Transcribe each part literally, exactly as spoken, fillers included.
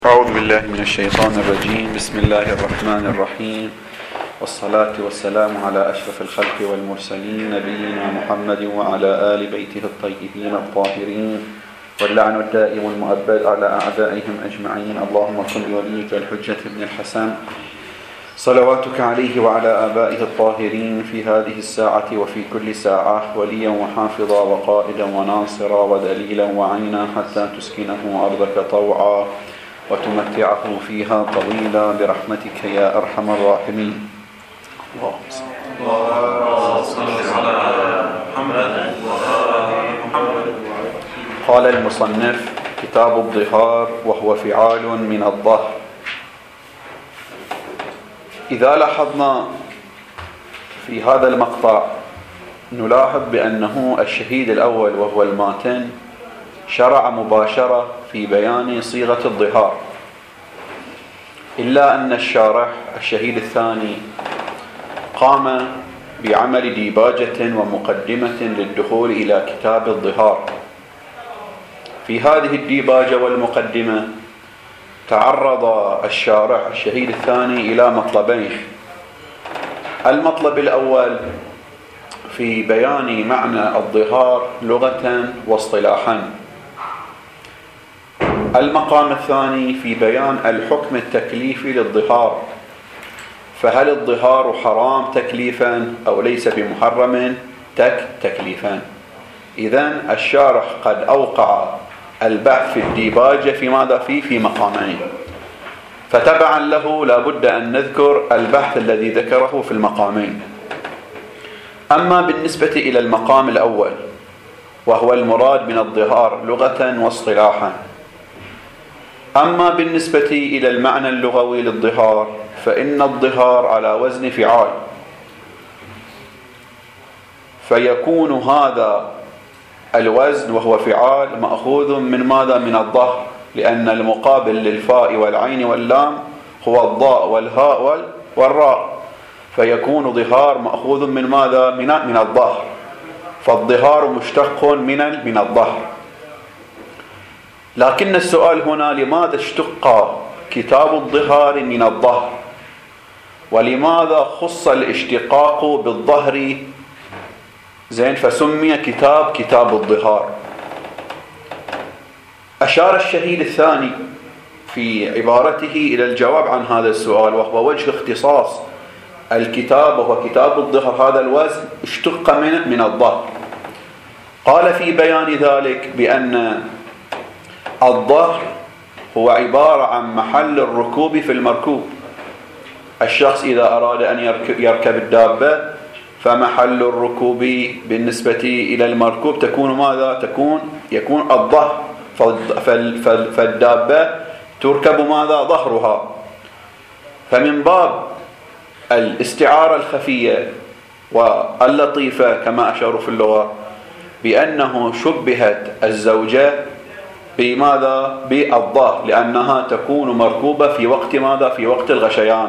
أعوذ بالله من الشيطان الرجيم. بسم الله الرحمن الرحيم، والصلاة والسلام على أشرف الخلق والمرسلين نبينا محمد وعلى آل بيته الطيبين الطاهرين، واللعن الدائم المؤبد على أعدائهم أجمعين. اللهم كن لوليك الحجة بن الحسن صلواتك عليه وعلى آبائه الطاهرين في هذه الساعة وفي كل ساعة وليا وحافظا وقائدا وناصرا ودليلا وعينا، حتى تسكنه أرضك طوعا وتمتعه فيها طويلا برحمتك يا أرحم الراحمين. اللهم صل على محمد. قال المصنف: كتاب الظهار، وهو فعال من الظهر. إذا لاحظنا في هذا المقطع نلاحظ بأنه الشهيد الأول وهو الماتن شرع مباشرة في بيان صيغة الظهار، إلا أن الشارح الشهيد الثاني قام بعمل ديباجة ومقدمة للدخول إلى كتاب الظهار. في هذه الديباجة والمقدمة تعرض الشارح الشهيد الثاني إلى مطلبين. المطلب الأول في بيان معنى الظهار لغة واصطلاحا، المقام الثاني في بيان الحكم التكليفي للظهار، فهل الظهار حرام تكليفا أو ليس بمحرم تك تكليفا. إذن الشارح قد أوقع البحث في الديباجة في ماذا فيه في مقامين، فتبعا له لابد أن نذكر البحث الذي ذكره في المقامين. أما بالنسبة إلى المقام الأول وهو المراد من الظهار لغة واصطلاحا، أما بالنسبة إلى المعنى اللغوي للظهار فإن الظهار على وزن فعال، فيكون هذا الوزن وهو فعال مأخوذ من ماذا؟ من الظهر، لأن المقابل للفاء والعين واللام هو الضاء والهاء والراء، فيكون ظهار مأخوذ من ماذا؟ من من الظهر، فالظهار مشتق من من الظهر. لكن السؤال هنا: لماذا اشتق كتاب الظهار من الظهر؟ ولماذا خص الاشتقاق بالظهر زين فسمي كتاب كتاب الظهار؟ أشار الشهيد الثاني في عبارته إلى الجواب عن هذا السؤال، وهو وجه اختصاص الكتاب وهو كتاب الظهر. هذا الوزن اشتق من من الظهر. قال في بيان ذلك بأن الظهر هو عبارة عن محل الركوب في المركوب. الشخص إذا أراد أن يركب الدابة فمحل الركوب بالنسبة إلى المركوب تكون ماذا؟ تكون يكون الظهر، فالدابة تركب ماذا؟ ظهرها. فمن باب الاستعارة الخفية واللطيفة كما أشاروا في اللغة بأنه شبهت الزوجة بماذا؟ بالظهر، لأنها تكون مركوبة في وقت ماذا؟ في وقت الغشيان.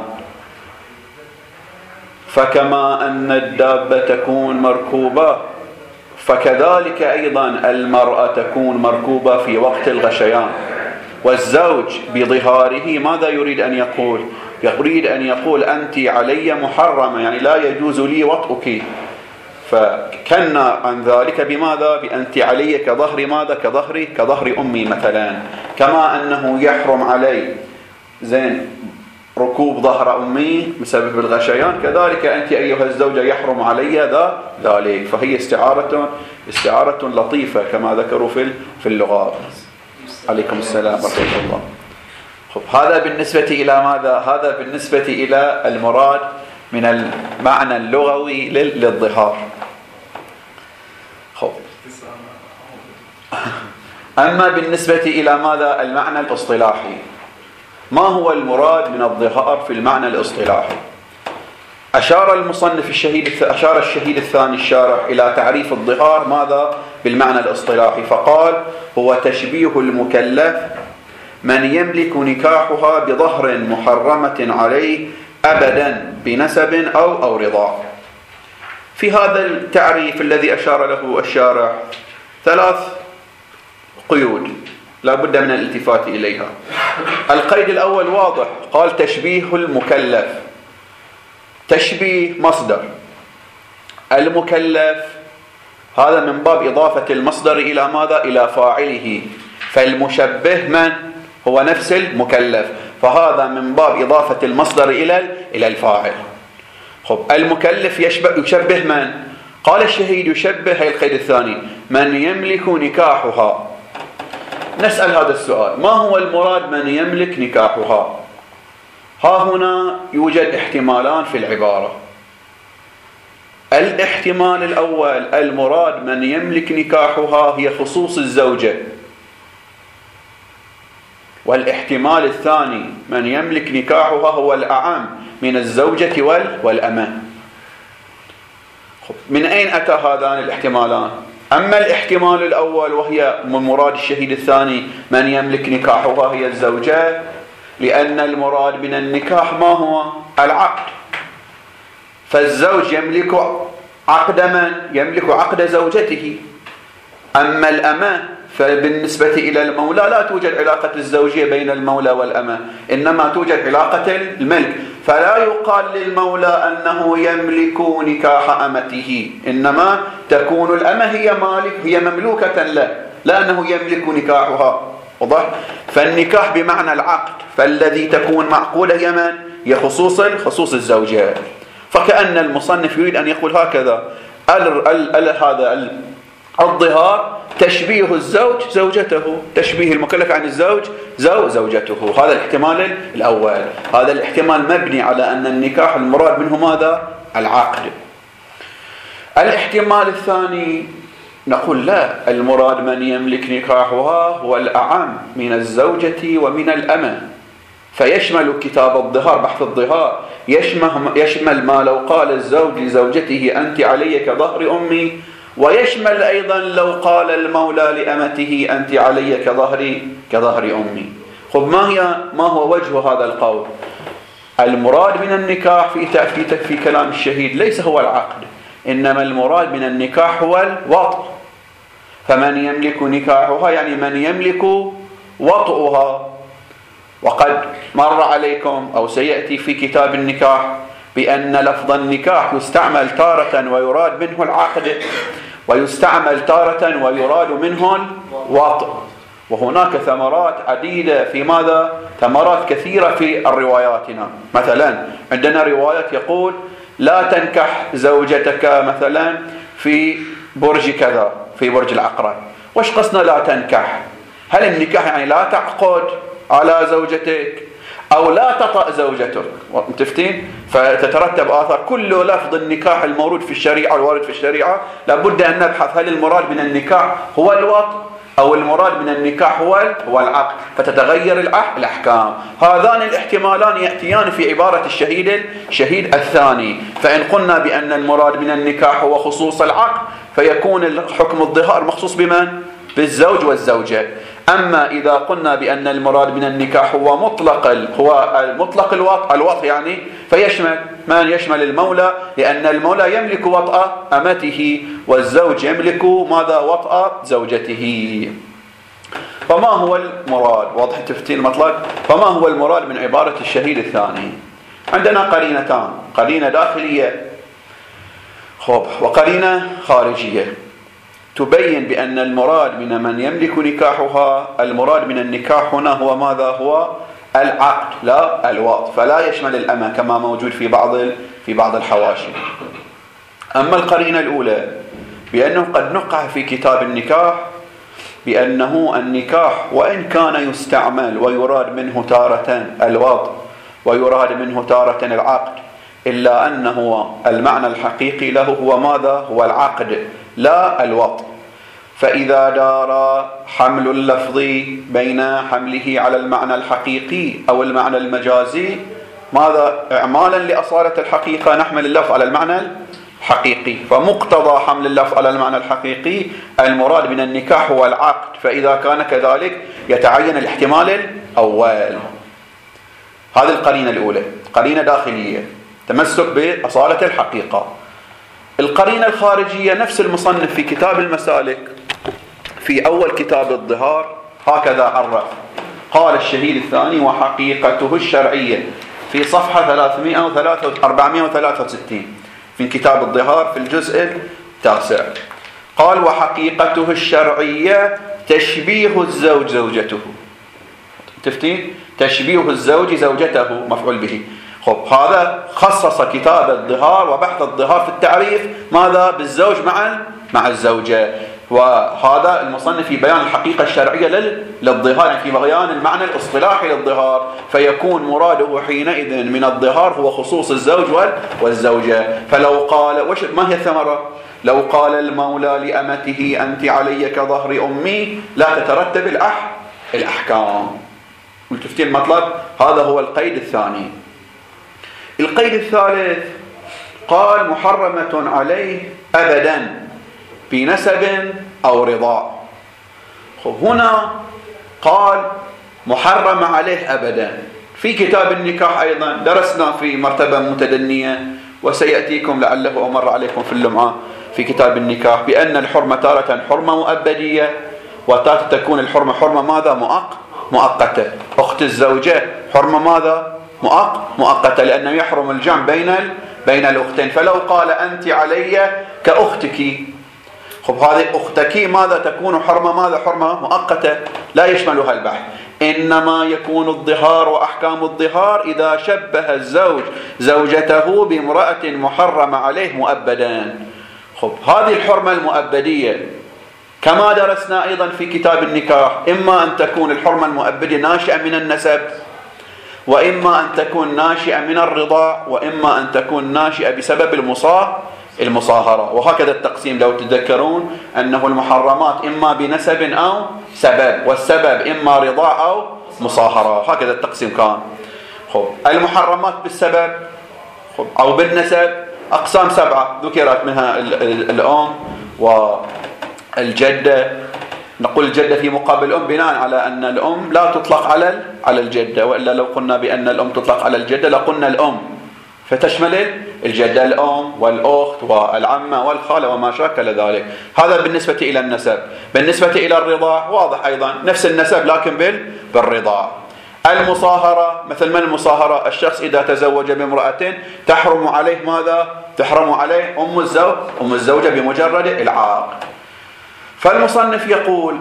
فكما أن الدابة تكون مركوبة فكذلك أيضا المرأة تكون مركوبة في وقت الغشيان. والزوج بظهاره ماذا يريد أن يقول؟ يريد أن يقول أنت علي محرمة، يعني لا يجوز لي وطئك. فكنا عن ذلك بماذا؟ بأنت علي كظهر ماذا؟ كظهر كظهر أمي مثلا. كما أنه يحرم علي زين ركوب ظهر أمي بسبب الغشيان، كذلك أنت أيها الزوجة يحرم علي ذا ذلك. فهي استعارة استعارة لطيفة كما ذكروا في في اللغة. عليكم السلام ورحمة الله. خب، هذا بالنسبة إلى ماذا؟ هذا بالنسبة إلى المراد من المعنى اللغوي للظهار. خب، أما بالنسبة إلى ماذا؟ المعنى الاصطلاحي. ما هو المراد من الظهار في المعنى الاصطلاحي؟ أشار المصنف الشهيد أشار الشهيد الثاني الشارح إلى تعريف الظهار ماذا؟ بالمعنى الاصطلاحي، فقال: هو تشبيه المكلف من يملك نكاحها بظهر محرمة عليه أبدا بنسب أو أو رضاع. في هذا التعريف الذي أشار له الشارح ثلاث قيود. لا بد من الالتفات إليها. القيد الأول واضح، قال تشبيه المكلف. تشبيه مصدر، المكلف هذا من باب إضافة المصدر إلى ماذا؟ إلى فاعله، فالمشبه من؟ هو نفس المكلف، فهذا من باب إضافة المصدر إلى إلى الفاعل. خب المكلف يشبه يشبه من؟ قال الشهيد يشبه، هي القيد الثاني، من يملك نكاحها. نسأل هذا السؤال، ما هو المراد من يملك نكاحها؟ ها هنا يوجد احتمالان في العبارة. الاحتمال الأول، المراد من يملك نكاحها هي خصوص الزوجة، والاحتمال الثاني من يملك نكاحها هو الأعم من الزوجة والأمة. من أين أتى هذان الاحتمالان؟ أما الاحتمال الأول وهي من مراد الشهيد الثاني من يملك نكاحها هي الزوجة، لأن المراد من النكاح ما هو؟ العقد، فالزوج يملك عقد من؟ يملك عقد زوجته. أما الأمة فبالنسبة إلى المولى لا توجد علاقة الزوجية بين المولى والأمة، إنما توجد علاقة الملك، فلا يقال للمولى أنه يملك نكاح أمته، إنما تكون الأمة هي مالك، هي مملوكة له، لأنه يملك نكاحها. واضح؟ فالنكاح بمعنى العقد، فالذي تكون معقودة هي من؟ هي خصوص خصوص الزوجة. فكأن المصنف يريد أن يقول هكذا: ال ال ال هذا الظهار تشبيه الزوج زوجته، تشبيه المكلف عن الزوج زو زوجته. هذا الاحتمال الأول. هذا الاحتمال مبني على أن النكاح المراد منه ماذا؟ العقد. الاحتمال الثاني نقول لا، المراد من يملك نكاحها هو الأعم من الزوجة ومن الأمة، فيشمل كتاب الظهار، بحث الظهار يشمل, يشمل ما لو قال الزوج لزوجته أنت علي كظهر أمي، ويشمل أيضا لو قال المولى لأمته أنت علي كظهر كظهر أمي. خب ما هي ما هو وجه هذا القول؟ المراد من النكاح في في في كلام الشهيد ليس هو العقد، إنما المراد من النكاح هو الوطء. فمن يملك نكاحها يعني من يملك وطئها. وقد مر عليكم أو سيأتي في كتاب النكاح بأن لفظ النكاح يستعمل تارة ويراد منه العقد، ويستعمل تارة ويراد منه الوطء. وهناك ثمرات عديدة في ماذا؟ ثمرات كثيرة في الرواياتنا. مثلا عندنا رواية يقول لا تنكح زوجتك مثلا في برج كذا، في برج العقرب. وش قصنا لا تنكح؟ هل النكاح يعني لا تعقد على زوجتك أو لا تطأ زوجتك؟ متفتين؟ فتترتب آثار. كل لفظ النكاح المورود في الشريعة والوارد في الشريعة لابد أن نبحث هل المراد من النكاح هو الوطء أو المراد من النكاح هو هو العقد، فتتغير الأحكام. هذان الاحتمالان يأتيان في عبارة الشهيد الشهيد الثاني. فإن قلنا بأن المراد من النكاح هو خصوص العقد فيكون الحكم الظهار مخصوص بمن؟ بالزوج والزوجة. أما إذا قلنا بأن المراد من النكاح هو مطلق هو مطلق الوطء الوطء يعني فيشمل من؟ يشمل المولى، لأن المولى يملك وطأ أمته والزوج يملك ماذا؟ وطأ زوجته. فما هو المراد؟ واضح تفتين المطلق؟ فما هو المراد من عبارة الشهيد الثاني؟ عندنا قرينتان، قرينة داخلية خب وقرينة خارجية تبين بأن المراد من من يملك نكاحها، المراد من النكاح هنا هو ماذا؟ هو العقد لا الوطء، فلا يشمل الأمة كما موجود في بعض في بعض الحواشي. أما القرينة الأولى بأنه قد نقع في كتاب النكاح بأنه النكاح وإن كان يستعمل ويراد منه تارة الوطء ويراد منه تارة العقد، إلا أنه المعنى الحقيقي له هو ماذا؟ هو العقد لا الوطء. فإذا دار حمل اللفظ بين حمله على المعنى الحقيقي أو المعنى المجازي، ماذا؟ إعمالا لأصالة الحقيقة نحمل اللفظ على المعنى الحقيقي، فمقتضى حمل اللفظ على المعنى الحقيقي المراد من النكاح هو العقد. فإذا كان كذلك يتعين الاحتمال الأول. هذه القرينة الأولى، قرينة داخلية تمسك بأصالة الحقيقة. القرينة الخارجية نفس المصنف في كتاب المسالك في أول كتاب الظهار هكذا عرف. قال الشهيد الثاني: وحقيقته الشرعية، في صفحة أربعمائة وثلاثة وستين في كتاب الظهار في الجزء التاسع. قال: وحقيقته الشرعية تشبيه الزوج زوجته. تفتين؟ تشبيه الزوج زوجته مفعول به. خب، هذا خصص كتاب الظهار وبحث الظهار في التعريف ماذا؟ بالزوج مع مع الزوجة. وهذا المصنف في بيان الحقيقة الشرعية للظهار، يعني في بيان المعنى الاصطلاحي للظهار، فيكون مراده حينئذ من الظهار هو خصوص الزوج والزوجة. فلو قال وش ما هي الثمرة؟ لو قال المولى لأمته: أنت علي كظهر أمي، لا تترتب الأح الأحكام. تفتين المطلب؟ هذا هو القيد الثاني. القيد الثالث قال: محرمة عليه أبدا بنسب أو رضاع. هنا قال محرم عليه أبدا. في كتاب النكاح أيضا درسنا في مرتبة متدنية، وسيأتيكم لعله أمر عليكم في اللمعة في كتاب النكاح بأن الحرمة تارة حرمة مؤبدية، وتارة تكون الحرمة حرمة ماذا؟ مؤق مؤقتة. أخت الزوجة حرمة ماذا؟ مؤق مؤقتة، لأنه يحرم الجمع بين بين الأختين. فلو قال: أنت علي كأختك، خب هذه أختك ماذا تكون؟ حرمة ماذا؟ حرمة مؤقتة لا يشملها البحث. إنما يكون الظهار وأحكام الظهار إذا شبه الزوج زوجته بامرأة محرمة عليه مؤبدا. خب، هذه الحرمة المؤبدية كما درسنا أيضا في كتاب النكاح، إما أن تكون الحرمة المؤبدة ناشئة من النسب، وإما أن تكون ناشئة من الرضاع، وإما أن تكون ناشئة بسبب المصاهرة المصاهرة. وهكذا التقسيم لو تذكرون أنه المحرمات إما بنسب أو سبب، والسبب إما رضاع أو مصاهرة. هكذا التقسيم كان. خب، المحرمات بالسبب أو بالنسب أقسام سبعة ذكرت، منها الأم والجدة. نقول الجدة في مقابل الأم بناء على أن الأم لا تطلق على على الجدة، وإلا لو قلنا بأن الأم تطلق على الجدة لقلنا الأم، فتشمل الجدة الأم والأخت والعمة والخالة وما شاكل ذلك. هذا بالنسبة إلى النسب. بالنسبة إلى الرضاع واضح أيضا، نفس النسب لكن بالرضاع. المصاهرة، مثل من المصاهرة؟ الشخص إذا تزوج بامرأة تحرم عليه ماذا؟ تحرم عليه أم الزوج أم الزوجة بمجرد العاق. فالمصنف يقول: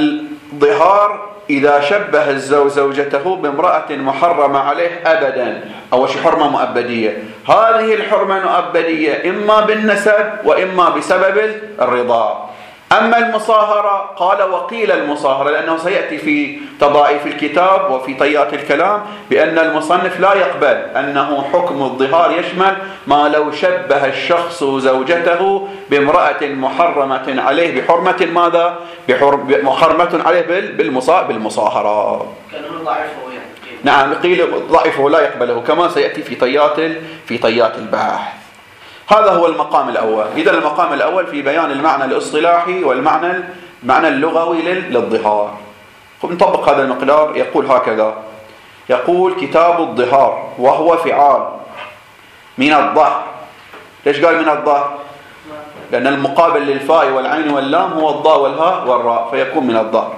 الظهار إذا شبه الزوج زوجته بامرأة محرمة عليه أبدا، أو شي حرمة مؤبدية. هذه الحرمة المؤبدية إما بالنسب وإما بسبب الرضاع. أما المصاهرة قال: وقيل المصاهرة، لأنه سيأتي في تضاعيف الكتاب وفي طيات الكلام بأن المصنف لا يقبل أنه حكم الظهار يشمل ما لو شبه الشخص زوجته بامرأة محرمة عليه بحرمة ماذا؟ محرمة عليه بالمصاهرة. كانوا ضعيفه يعني. نعم، قيل ضعيفه لا يقبله، كما سيأتي في طيات في طيات البحث. هذا هو المقام الأول. إذا المقام الأول في بيان المعنى الاصطلاحي والمعنى المعنى اللغوي للظهار. نطبق هذا المقدار. يقول هكذا: يقول كتاب الظهار وهو فعال من الظهر. ليش قال من الظهر؟ لأن المقابل للفاء والعين واللام هو الضاء والهاء والراء، فيكون من الظهر.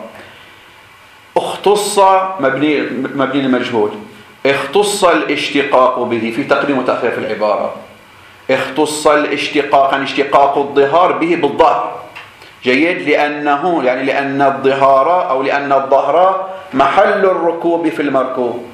اختص مبني مبني المجهول، اختص الاشتقاق به في تقديم وتأخير في العبارة. اختص الاشتقاق، يعني اشتقاق الظهار به بالظهر. جيد، لأنه يعني لأن الظهار أو لأن الظهر محل الركوب في المركوب.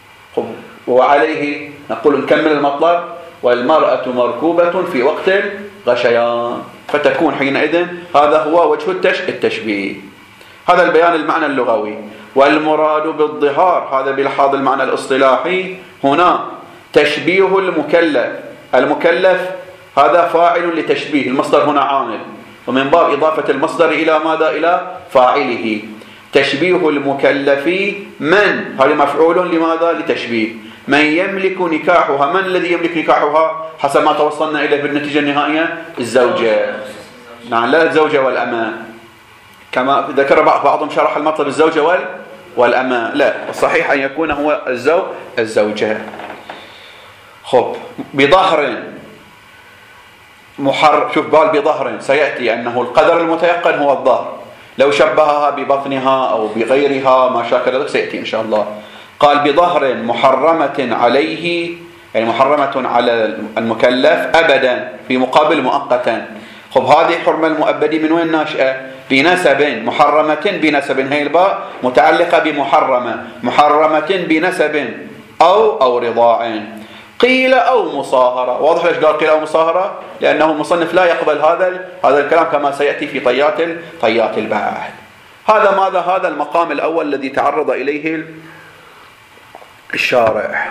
وعليه نقول نكمل المطلب: والمرأة مركوبة في وقت الغشيان، فتكون حينئذ هذا هو وجه التشبيه. هذا البيان المعنى اللغوي. والمراد بالظهار هذا بلحاظ المعنى الاصطلاحي هنا تشبيه المكلف. المكلف هذا فاعل لتشبيه، المصدر هنا عامل، ومن باب إضافة المصدر إلى ماذا؟ إلى فاعله. تشبيه المكلف من، هذا مفعول لماذا؟ لتشبيه. من يملك نكاحها، من الذي يملك نكاحها حسب ما توصلنا إليه بالنتيجة النهائية؟ الزوجة. نعم، لا الزوجة والأمة كما ذكر بعضهم شرح المطلب الزوجة والأمة، لا، الصحيح أن يكون هو الزوج الزوجة. خب، بظهر محر، شوف قال بظهر، سيأتي أنه القدر المتيقن هو الظهر، لو شبهها ببطنها أو بغيرها ما شاكل ذلك سيأتي إن شاء الله. قال بظهر محرمة عليه، يعني محرمة على المكلف أبدا في مقابل مؤقتا. خب هذه حرمة المؤبدي من وين ناشئة؟ بنسب، محرمة بنسب، هي الباء متعلقة بمحرمة، محرمة بنسب أو أو رضاع. قيل أو مصاهرة. واضح ليش قال قيل أو مصاهرة؟ لأنه المصنف لا يقبل هذا هذا الكلام كما سيأتي في طيات طيات البحث. هذا ماذا؟ هذا المقام الأول الذي تعرض إليه الشارع.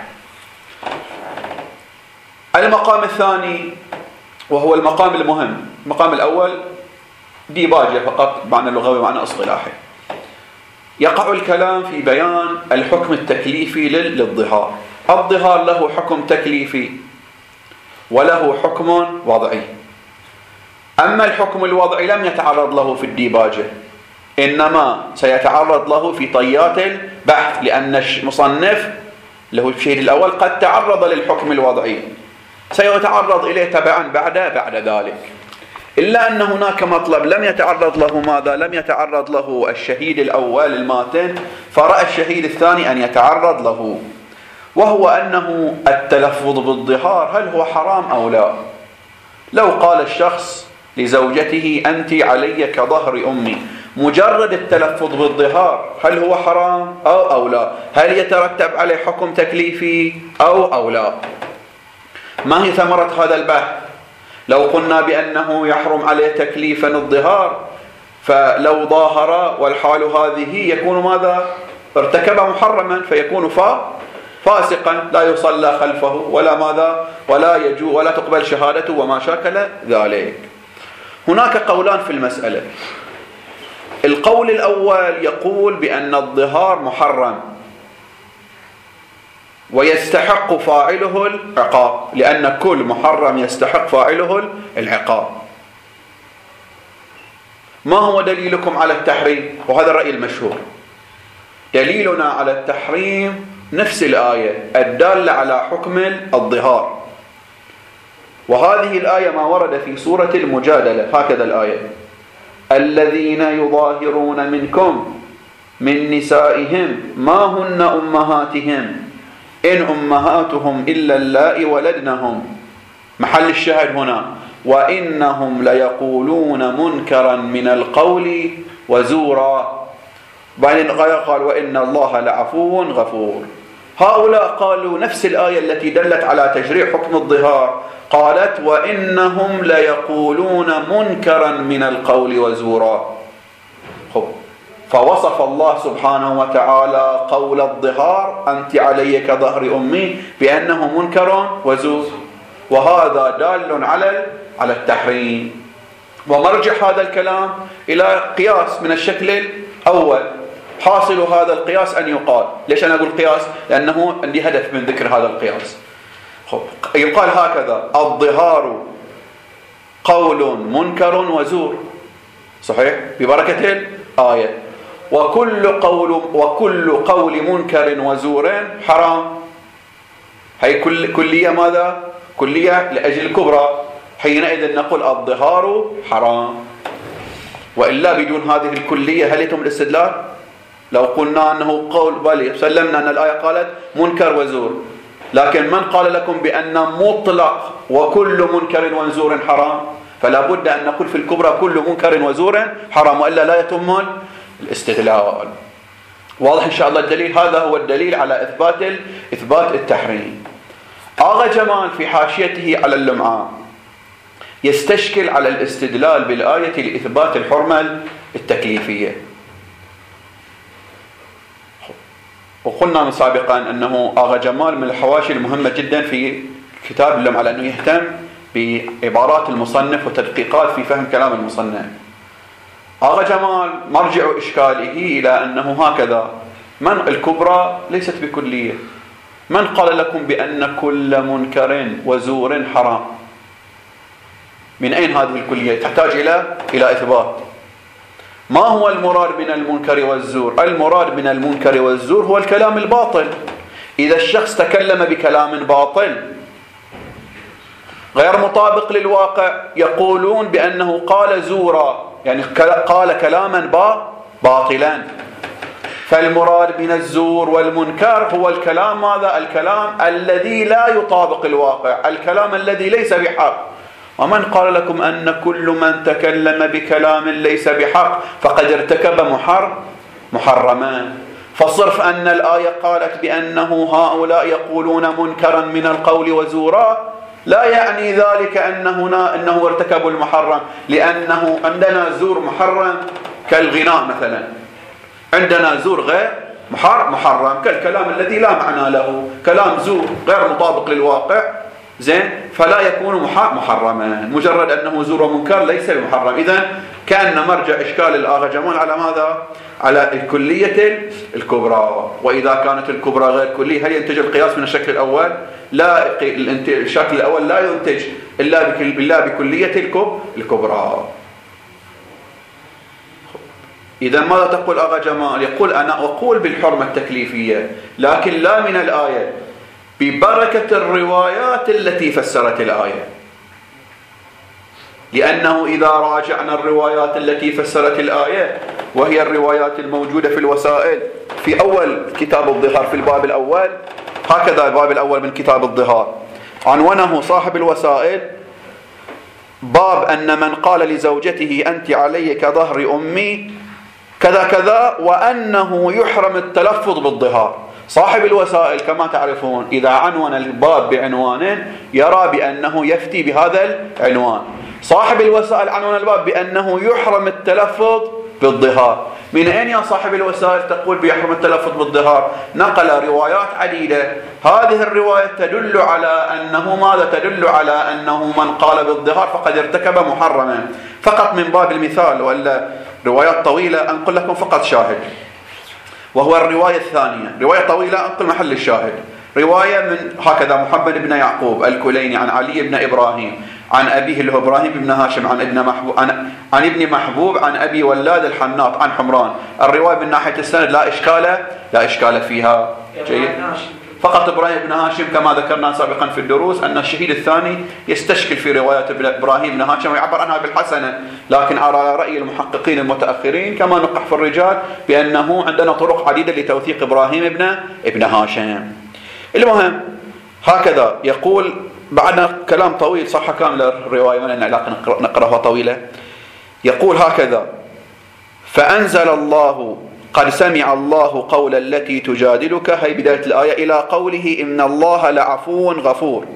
المقام الثاني وهو المقام المهم. المقام الأول ديباجة فقط، معنى لغوي ومعنى اصطلاحي. يقع الكلام في بيان الحكم التكليفي للظهار. الظهار له حكم تكليفي وله حكم وضعي. أما الحكم الوضعي لم يتعرض له في الديباجة، إنما سيتعرض له في طيات البحث، لأن المصنف له الشيء الأول قد تعرض للحكم الوضعي، سيتعرض إليه تبعا بعد بعد ذلك. إلا أن هناك مطلب لم يتعرض له ماذا؟ لم يتعرض له الشهيد الأول الماتن، فرأى الشهيد الثاني أن يتعرض له، وهو أنه التلفظ بالظهار هل هو حرام أو لا؟ لو قال الشخص لزوجته أنت علي كظهر أمي، مجرد التلفظ بالظهار هل هو حرام أو أو لا؟ هل يترتب عليه حكم تكليفي أو أو لا؟ ما هي ثمرة هذا البحث؟ لو قلنا بأنه يحرم عليه تكليفا الظهار، فلو ظاهر والحال هذه يكون ماذا؟ ارتكب محرما، فيكون فا فاسقا لا يصلى خلفه ولا ماذا ولا يجوز ولا تقبل شهادته وما شاكل ذلك. هناك قولان في المسألة. القول الأول يقول بأن الظهار محرم ويستحق فاعله العقاب، لأن كل محرم يستحق فاعله العقاب. ما هو دليلكم على التحريم؟ وهذا الرأي المشهور. دليلنا على التحريم نفس الآية الدالة على حكم الظهار، وهذه الآية ما ورد في سورة المجادلة، هكذا الآية: الذين يظاهرون منكم من نسائهم ما هن أمهاتهم إن أمهاتهم إلا اللائي ولدنهم. محل الشاهد هنا: وإنهم ليقولون منكرا من القول وزورا. بعدين قال وإن الله لعفو غفور. هؤلاء قالوا نفس الآية التي دلت على تشريع حكم الظهار، قالت وإنهم ليقولون منكرا من القول وزورا. خب، فوصف الله سبحانه وتعالى قول الظهار أنت علي كظهر أمي بأنه منكر وزور، وهذا دال على على التحريم. ومرجع هذا الكلام إلى قياس من الشكل الأول. حاصل هذا القياس أن يقال، ليش أنا أقول قياس؟ لأنه عندي هدف من ذكر هذا القياس. خب، يقال هكذا: الظهار قول منكر وزور، صحيح؟ ببركة الآية. وكل قول وكل قول منكر وزور حرام. هي كل كلية ماذا؟ كلية لأجل الكبرى. حينئذ نقول الظهار حرام. وإلا بدون هذه الكلية هل يتم الاستدلال؟ لو قلنا أنه قول بالي سلمنا أن الآية قالت منكر وزور، لكن من قال لكم بأن مطلق وكل منكر وزور حرام؟ فلا بد أن نقول في الكبرى كل منكر وزور حرام، وإلا لا يتم الاستدلال. واضح إن شاء الله الدليل؟ هذا هو الدليل على إثبات إثبات التحريم. آغا جمال في حاشيته على اللمعان يستشكل على الاستدلال بالآية لإثبات الحرمة التكليفية. وقلنا من سابقا أنه آغا جمال من الحواشي المهمة جدا في كتاب اللمعة، لأنه يهتم بعبارات المصنف وتدقيقات في فهم كلام المصنف. آغا جمال مرجع إشكاله إلى أنه هكذا: من الكبرى ليست بكلية. من قال لكم بأن كل منكر وزور حرام؟ من أين هذه الكلية؟ تحتاج إلى إلى إثبات. ما هو المراد من المنكر والزور؟ المراد من المنكر والزور هو الكلام الباطل. إذا الشخص تكلم بكلام باطل غير مطابق للواقع، يقولون بأنه قال زورا، يعني قال كلاما با باطلا. فالمراد من الزور والمنكر هو الكلام ماذا؟ الكلام الذي لا يطابق الواقع، الكلام الذي ليس بحق. ومن قال لكم أن كل من تكلم بكلام ليس بحق فقد ارتكب محر محرما. فصرف أن الآية قالت بأنه هؤلاء يقولون منكرا من القول وزورا لا يعني ذلك أن هنا أنه ارتكبوا المحرم، لأنه عندنا زور محرم كالغناء مثلا، عندنا زور غير محرم كالكلام الذي لا معنى له، كلام زور غير مطابق للواقع زين فلا يكون محرما، مجرد أنه زور ومنكر ليس بمحرم. إذن كأن مرجع إشكال الآغا جمال على ماذا؟ على الكلية الكبرى. وإذا كانت الكبرى غير كلية هل ينتج القياس من الشكل الأول؟ لا، الشكل الأول لا ينتج إلا بكلية الكبرى. إذا ماذا تقول آغا جمال؟ يقول أنا أقول بالحرمة التكليفية لكن لا من الآية، ببركة الروايات التي فسرت الآية، لأنه إذا راجعنا الروايات التي فسرت الآية وهي الروايات الموجودة في الوسائل في أول كتاب الظهار في الباب الأول، هكذا الباب الأول من كتاب الظهار عنوانه صاحب الوسائل باب أن من قال لزوجته أنت علي كظهر أمي كذا كذا وأنه يحرم التلفظ بالظهار. صاحب الوسائل كما تعرفون إذا عنون الباب بعنوان يرى بأنه يفتي بهذا العنوان. صاحب الوسائل عنون الباب بأنه يحرم التلفظ بالظهار. من أين يا صاحب الوسائل تقول بيحرم التلفظ بالظهار؟ نقل روايات عديدة، هذه الرواية تدل على أنه ماذا؟ تدل على أنه من قال بالظهار فقد ارتكب محرما. فقط من باب المثال، وإلا روايات طويلة أنقل لكم فقط شاهد، وهو الرواية الثانية، رواية طويلة أنقل محل الشاهد. رواية من هكذا محمد بن يعقوب الكليني عن علي بن إبراهيم عن أبيه اللي هو إبراهيم بن هاشم عن ابن محبوب عن, عن ابن محبوب عن أبي ولاد الحناط عن حمران. الرواية من ناحية السند لا إشكال لا إشكال فيها. جيد. فقط إبراهيم بن هاشم كما ذكرنا سابقا في الدروس أن الشهيد الثاني يستشكل في رواية إبراهيم بن هاشم ويعبر عنها بالحسنة، لكن على رأي المحققين المتأخرين كما نقح في الرجال بأنه عندنا طرق عديدة لتوثيق إبراهيم بن ابن هاشم. المهم هكذا يقول بعدنا كلام طويل صح كامل الرواية ما لنا علاقة نقرأها طويلة. يقول هكذا: فأنزل الله قد سمع الله قول التي تجادلك، هي بداية الآية، إلى قوله إن الله لعفو غفور.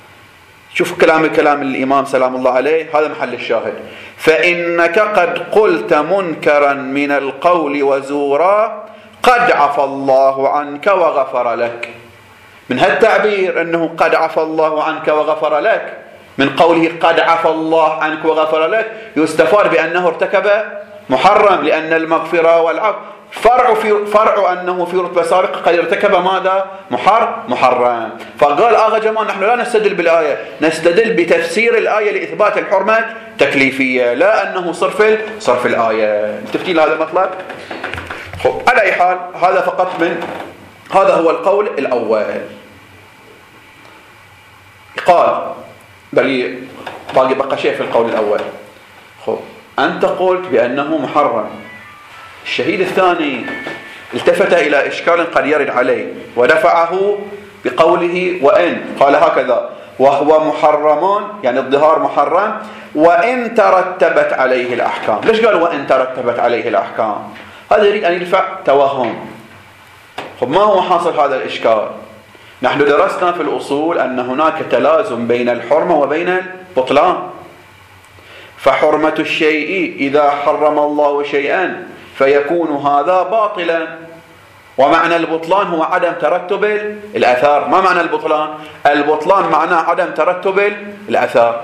شوف كلام كلام الإمام سلام الله عليه، هذا محل الشاهد. فإنك قد قلت منكرا من القول وزورا قد عفى الله عنك وغفر لك. من هالتعبير أنه قد عفى الله عنك وغفر لك، من قوله قد عفى الله عنك وغفر لك يستفاد بأنه ارتكب محرم، لأن المغفرة والعفو فرع في فرع أنه في رتبة سابقة قد ارتكب ماذا؟ محر محرم. فقال آغا جمال نحن لا نستدل بالآية، نستدل بتفسير الآية لإثبات الحرمة التكليفية، لا أنه صرف صرف الآية. متفقين هذا المطلب؟ خب على أي حال هذا فقط من هذا هو القول الأول. قال بل باقي بقى شيء في القول الأول. خب أنت قلت بأنه محرم، الشهيد الثاني التفت إلى إشكال قد يرد عليه ودفعه بقوله وإن، قال هكذا: وهو محرم، يعني الظهار محرم وإن ترتبت عليه الأحكام. ليش قال وإن ترتبت عليه الأحكام؟ هذا يريد أن يدفع توهم. خب ما هو حاصل هذا الإشكال؟ نحن درسنا في الأصول أن هناك تلازم بين الحرمة وبين البطلان. فحرمة الشيء إذا حرم الله شيئا فيكون هذا باطلا، ومعنى البطلان هو عدم ترتب الأثار. ما معنى البطلان؟ البطلان معناه عدم ترتب الأثار.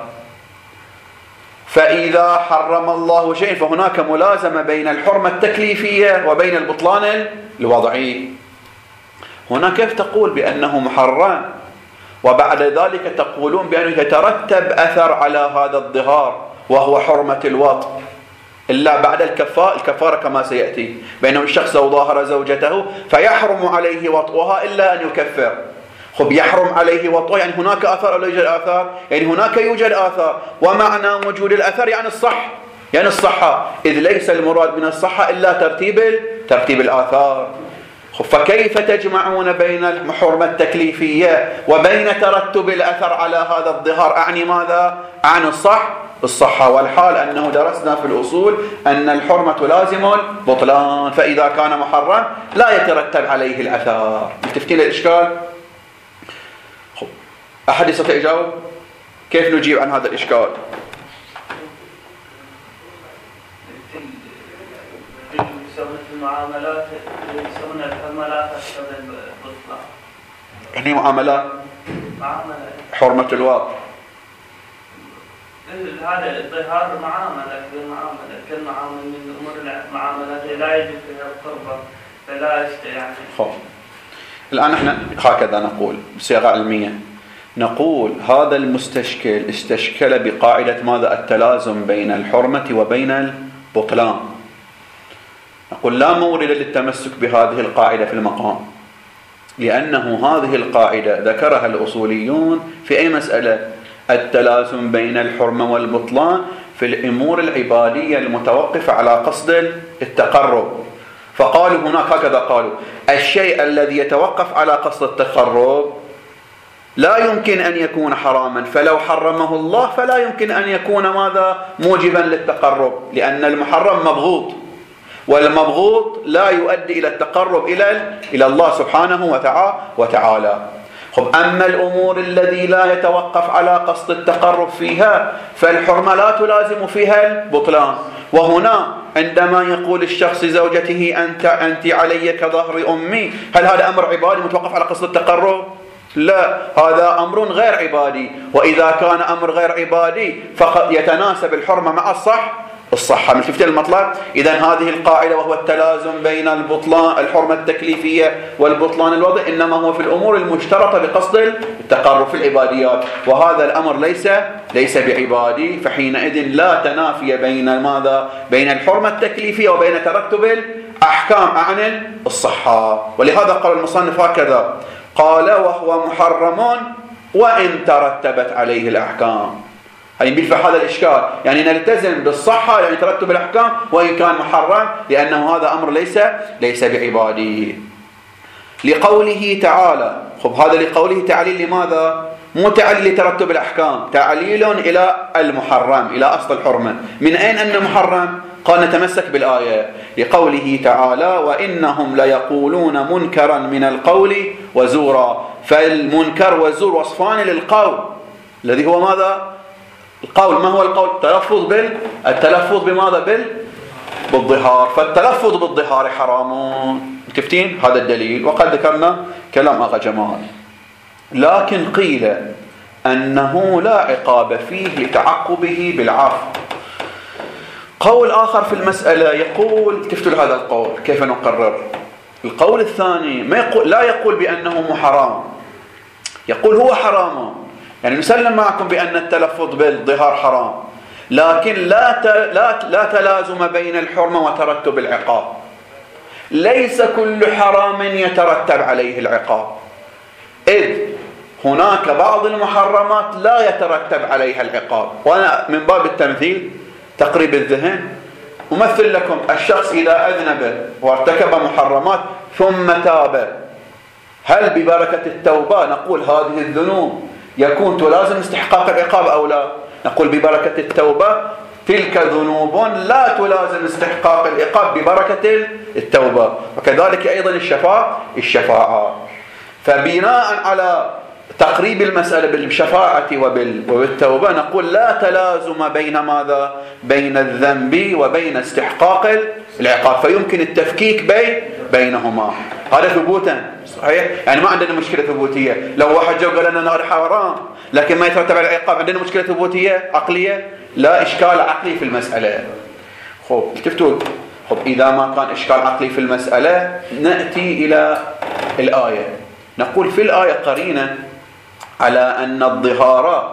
فإذا حرم الله شيئا فهناك ملازمة بين الحرمة التكليفية وبين البطلان الوضعي. هنا كيف تقول بأنه محرم وبعد ذلك تقولون بأنه يترتب أثر على هذا الظهار وهو حرمة الوطء إلا بعد الكفارة الكفارة كما سيأتي، بأنه الشخص لو ظاهر زوجته فيحرم عليه وطئها إلا أن يكفر. خب يحرم عليه وطئها يعني هناك آثار أو لا يوجد آثار؟ يعني هناك يوجد آثار، ومعنى وجود الأثر يعني الصح يعني الصحة، إذ ليس المراد من الصحة إلا ترتيب ترتيب الآثار. فكيف تجمعون بين الحرمة التكليفية وبين ترتب الأثر على هذا الظهار؟ أعني ماذا؟ أعني الصح الصحة، والحال أنه درسنا في الأصول أن الحرمة لازم البطلان، فإذا كان محرم لا يترتب عليه الأثار. تفتين الإشكال؟ أحد يستطيع يجاوب؟ كيف نجيب عن هذا الإشكال؟ المعاملات يسمون الحرمات تقتضي البطلان. يعني معاملات معاملة حرمة الواقع. هذا الظهار معاملة كالمعاملة كالمعاملة من أمور المعاملات لا يجب فيها القربة فلا يعني. خب. الآن احنا هكذا نقول بصيغة علمية، نقول هذا المستشكل استشكل بقاعدة ماذا؟ التلازم بين الحرمة وبين البطلان. نقول لا مورد للتمسك بهذه القاعدة في المقام، لأنه هذه القاعدة ذكرها الأصوليون في أي مسألة؟ التلازم بين الحرمة والبطلان في الأمور العبادية المتوقفة على قصد التقرب. فقالوا هناك هكذا قالوا: الشيء الذي يتوقف على قصد التقرب لا يمكن أن يكون حراما، فلو حرمه الله فلا يمكن أن يكون ماذا؟ موجبا للتقرب، لأن المحرم مبغوض، والمبغوض لا يؤدي إلى التقرب إلى إلى الله سبحانه وتعالى. خب أما الأمور الذي لا يتوقف على قصد التقرب فيها فالحرمة لا تلازم فيها البطلان. وهنا عندما يقول الشخص زوجته أنت أنت علي كظهر أمي، هل هذا أمر عبادي متوقف على قصد التقرب؟ لا، هذا أمر غير عبادي. وإذا كان أمر غير عبادي فقد يتناسب الحرمة مع الصح الصحة. من شفتين المطلب؟ إذن هذه القاعدة وهو التلازم بين البطلان الحرمة التكليفية والبطلان الوضع إنما هو في الأمور المشترطة بقصد التقرب في العباديات، وهذا الأمر ليس ليس بعبادي، فحينئذ لا تنافي بين ماذا؟ بين الحرمة التكليفية وبين ترتب الأحكام عن الصحة. ولهذا قال المصنف هكذا، قال: وهو محرم وإن ترتبت عليه الأحكام. يعني بيدفع هذا الإشكال، يعني نلتزم بالصحة يعني ترتب الأحكام وإن كان محرم، لأنه هذا أمر ليس ليس بعبادي. لقوله تعالى، خب هذا لقوله تعليل لماذا؟ مو تعليل لترتب الأحكام، تعليل إلى المحرم، إلى أصل الحرمة. من أين أن محرم؟ قال نتمسك بالآية. لقوله تعالى: وإنهم ليقولون منكرا من القول وزورا. فالمنكر والزور وصفان للقول الذي هو ماذا؟ القول. ما هو القول؟ التلفظ بال التلفظ بماذا؟ بال بالظهار. فالتلفظ بالظهار حرام. تفتين هذا الدليل. وقد ذكرنا كلام أغا جمال. لكن قيل أنه لا عقاب فيه لتعقبه بالعفو. قول آخر في المسألة يقول، تفتوا هذا القول كيف نقرر؟ القول الثاني ما يقول لا يقول بأنه حرام، يقول هو حرام. يعني نسلم معكم بأن التلفظ بالظهار حرام، لكن لا لا لا تلازم بين الحرمة وترتب العقاب. ليس كل حرام يترتب عليه العقاب، إذ هناك بعض المحرمات لا يترتب عليها العقاب. وأنا من باب التمثيل تقريب الذهن أمثل لكم الشخص إذا أذنب وارتكب محرمات ثم تاب، هل ببركة التوبة نقول هذه الذنوب يكون تلازم استحقاق العقاب أو لا؟ نقول ببركة التوبة تلك ذنوب لا تلازم استحقاق العقاب ببركة التوبة. وكذلك أيضا الشفاعة الشفاعة فبناء على تقريب المسألة بالشفاعة وبالتوبة نقول لا تلازم بين ماذا؟ بين الذنب وبين استحقاق العقاب، فيمكن التفكيك بين بينهما. هذا ثبوتا صحيح، يعني ما عندنا مشكلة ثبوتية. لو واحد جو قال لنا نار حرام لكن ما يترتب على العقاب، عندنا مشكلة ثبوتية عقلية؟ لا إشكال عقلي في المسألة. خب التفتوا، خب إذا ما كان إشكال عقلي في المسألة نأتي إلى الآية. نقول في الآية قرينة على أن الظهار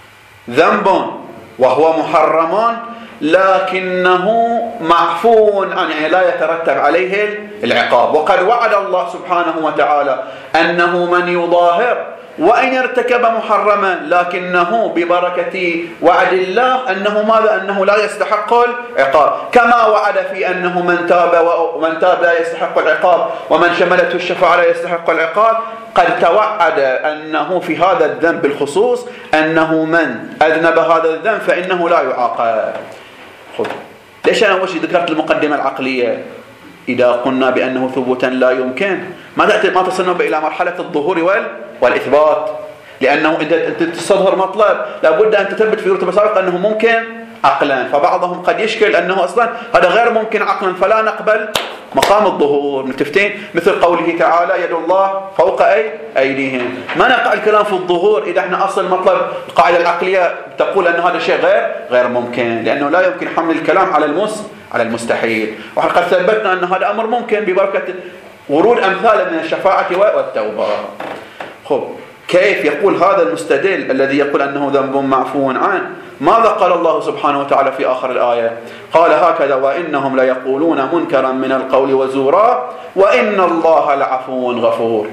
ذنب وهو محرم لكنه معفو عنه، يعني لا يترتب عليه العقاب. وقد وعد الله سبحانه وتعالى أنه من يظاهر وإن ارتكب محرما لكنه ببركة وعد الله أنه ماذا؟ أنه لا يستحق العقاب، كما وعد في أنه من تاب ومن تاب لا يستحق العقاب ومن شملته الشفاعة لا يستحق العقاب. قد توعد أنه في هذا الذنب بالخصوص أنه من أذنب هذا الذنب فإنه لا يعاقب. خذ ليش أنا أول شيء ذكرت المقدمة العقلية؟ إذا قلنا بأنه ثبوتا لا يمكن ما ما تصلنا إلى مرحلة الظهور وال والإثبات، لأنه أنت تستظهر مطلب لابد أن تثبت في رتبة سابقة أنه ممكن عقلا، فبعضهم قد يشكل أنه أصلا هذا غير ممكن عقلا فلا نقبل مقام الظهور. متفتين؟ مثل قوله تعالى يد الله فوق أي أيديهم. ما نقع الكلام في الظهور إذا احنا أصل مطلب القاعدة العقلية تقول أن هذا شيء غير غير ممكن، لأنه لا يمكن حمل الكلام على المس على المستحيل. وقد ثبتنا أن هذا أمر ممكن ببركة ورود أمثال من الشفاعة والتوبة. خب كيف يقول هذا المستدل الذي يقول أنه ذنب معفو عنه؟ ماذا قال الله سبحانه وتعالى في آخر الآية؟ قال هكذا وإنهم ليقولون منكرا من القول وزورا وإن الله لعفو غفور.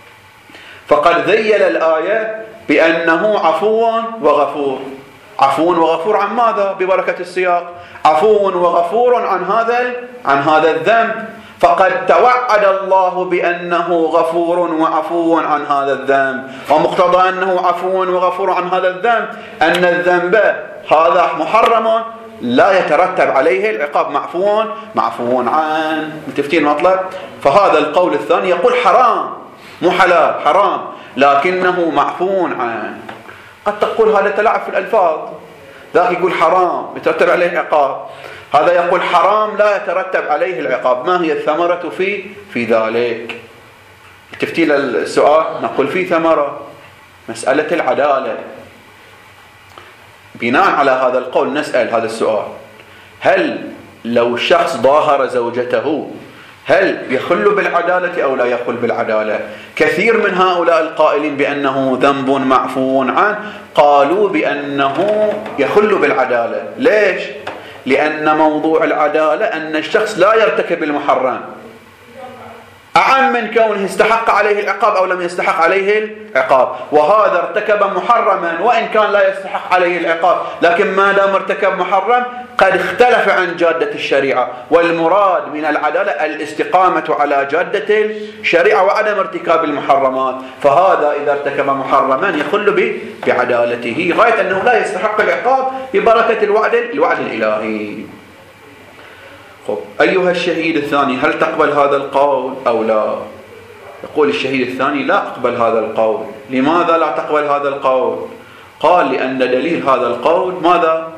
فقد ذيل الآية بأنه عفو وغفور. عفو وغفور عن ماذا؟ ببركة السياق عفو وغفور عن هذا عن هذا الذنب. فقد توعد الله بأنه غفور وعفو عن هذا الذنب، ومقتضى أنه عفو وغفور عن هذا الذنب أن الذنب هذا محرم لا يترتب عليه العقاب، معفو معفو عن. متفتين مطلب؟ فهذا القول الثاني يقول حرام مو حلال، حرام لكنه معفو عن. قد تقول هذا تلاعب في الألفاظ، ذاك يقول حرام يترتب عليه العقاب، هذا يقول حرام لا يترتب عليه العقاب. ما هي الثمرة في في ذلك؟ تفتيل السؤال نقول في ثمرة، مسألة العدالة. بناء على هذا القول نسأل هذا السؤال: هل لو شخص ظاهر زوجته هل يخل بالعدالة أو لا يخل بالعدالة؟ كثير من هؤلاء القائلين بأنه ذنب معفو عنه قالوا بأنه يخل بالعدالة. ليش؟ لأن موضوع العدالة أن الشخص لا يرتكب المحرم، أعم من كونه استحق عليه العقاب أو لم يستحق عليه العقاب. وهذا ارتكب محرما وإن كان لا يستحق عليه العقاب، لكن ما دام ارتكب محرم قد اختلف عن جادة الشريعة، والمراد من العدالة الاستقامة على جادة الشريعة وعدم ارتكاب المحرمات. فهذا إذا ارتكب محرما يخل بعدالته غاية أنه لا يستحق العقاب ببركة الوعد الوعد الإلهي. خب أيها الشهيد الثاني، هل تقبل هذا القول أو لا؟ يقول الشهيد الثاني: لا أقبل هذا القول. لماذا لا تقبل هذا القول؟ قال: لأن دليل هذا القول ماذا؟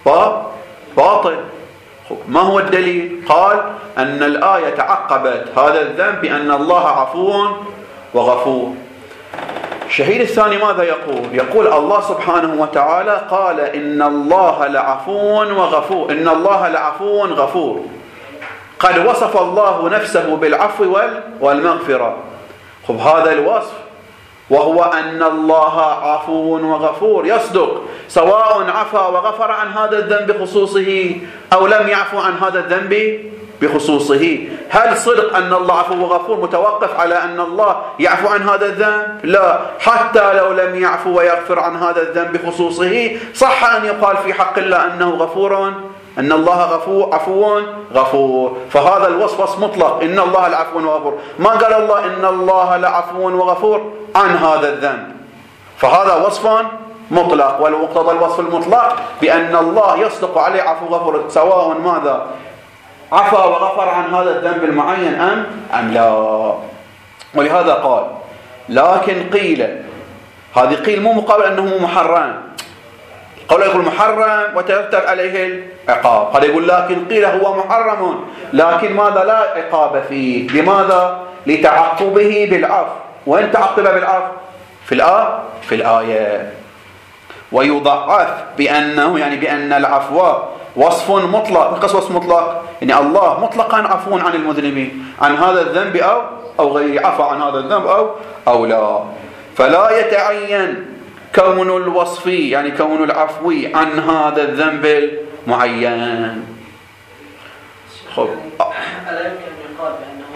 باطل. ما هو الدليل؟ قال أن الآية تعقبت هذا الذنب بأن الله عفو وغفور. الشهيد الثاني ماذا يقول؟ يقول الله سبحانه وتعالى قال إن الله لعفو وغفور، إن الله لعفو غفور. قد وصف الله نفسه بالعفو والمغفرة. خب هذا الوصف وهو أن الله عفو وغفور يصدق سواء عفا وغفر عن هذا الذنب بخصوصه أو لم يعفو عن هذا الذنب بخصوصه. هل صدق أن الله عفو وغفور متوقف على أن الله يعفو عن هذا الذنب؟ لا، حتى لو لم يعفو ويغفر عن هذا الذنب بخصوصه صح أن يقال في حق الله أنه غفور، أن الله غفور عفو غفور. فهذا الوصف وصف مطلق، إن الله لعفو وغفور. ما قال الله إن الله لعفو وغفور عن هذا الذنب، فهذا وصف مطلق. والمقتضى الوصف المطلق بأن الله يصدق عليه عفو وغفور سواء ماذا عفا وغفر عن هذا الذنب المعين أم أم لا. ولهذا قال: لكن قيل، هذه قيل مو مقابل أنه محرم. قول يقول محرم وترتب عليه العقاب، قد يقول لكن قيل هو محرم لكن ماذا لا عقاب فيه. لماذا؟ لتعقبه بالعفو. وين تعقب بالعفو؟ في الآية في الآية ويضعف بأنه يعني بأن العفو وصف مطلق. قص وصف مطلق يعني الله مطلقا عفو عن المذنبين عن هذا الذنب أو أو غير، عفى عن هذا الذنب أو أو لا. فلا يتعين كون الوصف يعني كون العفو عن هذا الذنب المعين. خب ألا يمكن أن يقال بأن هناك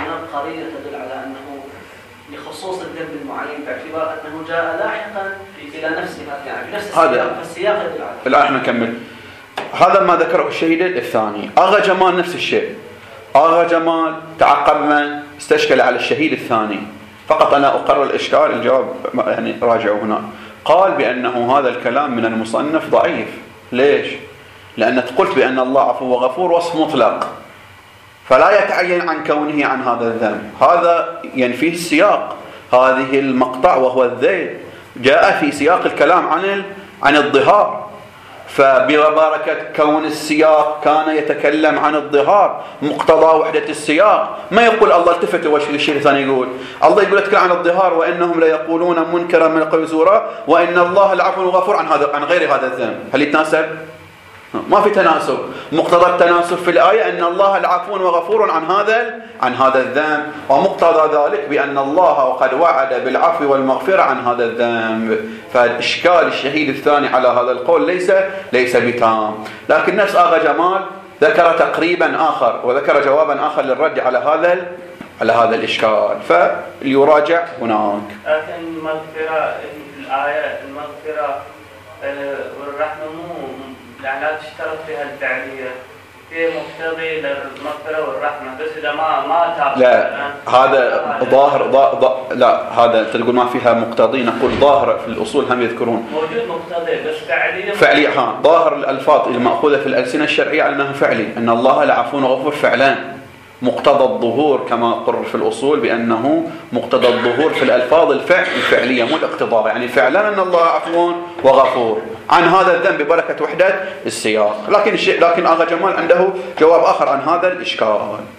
قرينة تدل على أنه لخصوص الذنب المعين باعتبار أنه جاء لاحقا إلى نفس يعني في نفس السياق، فالسياق يدل على الآن احنا نكمل. هذا ما ذكره الشهيد الثاني. أغا جمال نفس الشيء. أغا جمال تعقب من استشكل على الشهيد الثاني، فقط أنا أقرر الإشكال، الجواب يعني راجعوا هنا. قال بأنه هذا الكلام من المصنف ضعيف. ليش؟ لأنك قلت بأن الله عفو وغفور وصف مطلق، فلا يتعين عن كونه عن هذا الذنب، هذا ينفيه السياق. هذه المقطع وهو الذيل جاء في سياق الكلام عن عن الظهار، فببركة كون السياق كان يتكلم عن الظهار مقتضى وحدة السياق. ما يقول الله التفتوا وش الشيء الثاني يقول، الله يقول يتكلم عن الظهار وإنهم ليقولون منكرا من القول زورا وإن الله العفو الغفور عن هذا عن غير هذا الذنب. هل يتناسب؟ ما في تناسب. مقتضى التناسب في الآية أن الله العفو وغفور عن هذا عن هذا الذنب، ومقتضى ذلك بأن الله قد وعد بالعفو والمغفرة عن هذا الذنب. فإشكال الشهيد الثاني على هذا القول ليس ليس بتام. لكن نفس آغا جمال ذكر تقريبا آخر وذكر جوابا آخر للرد على هذا على هذا الإشكال، فليراجع هناك. لكن المغفرة الآية المغفرة والرحمة مو يعني لا تشترط فيها الفعلية، في مقتضي للمغفرة والرحمة، بس إذا ما ما تاب. لا هذا ظاهر ضا ضا لا هذا أنت تقول ما فيها مقتضي، نقول ظاهر في الأصول هم يذكرون موجود مقتضي بس فعلية فعلي. ها ظاهر الألفاظ المأخوذة في الألسنة الشرعية على أنه فعلي، أن الله لعفو وغفور فعلان. مقتضى الظهور كما قرر في الأصول بأنه مقتضى الظهور في الألفاظ الفعل الفعلية مو الاقتضاء، يعني فعلا أن الله عفو وغفور عن هذا الذنب ببركة وحدة السياق. لكن الشيء لكن آغا جمال عنده جواب آخر عن هذا الإشكال.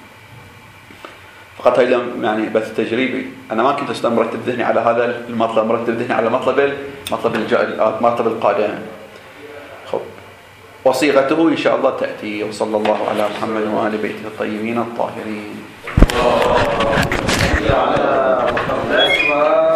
فقط هذا يعني بث تجريبي، أنا ما كنت استمرت ذهني على هذا المطلب، مرتب ذهني على مطلب مطلب المطلب القادم. خب وصيغته إن شاء الله تأتي. وصلى الله على محمد وآل بيته الطيبين الطاهرين.